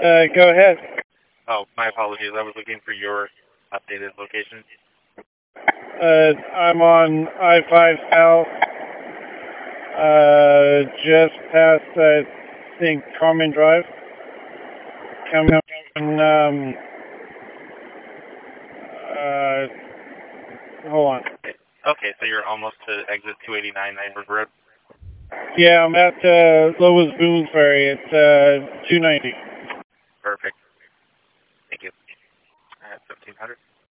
Go ahead. Oh, my apologies. I was looking for your updated location. I'm on I-5 South, just past, I think, Carmen Drive. Coming up on, hold on. Okay, so you're almost to exit 289 Nyberg Road. Yeah, I'm at, Lois Bloomsbury. It's, 290. Perfect.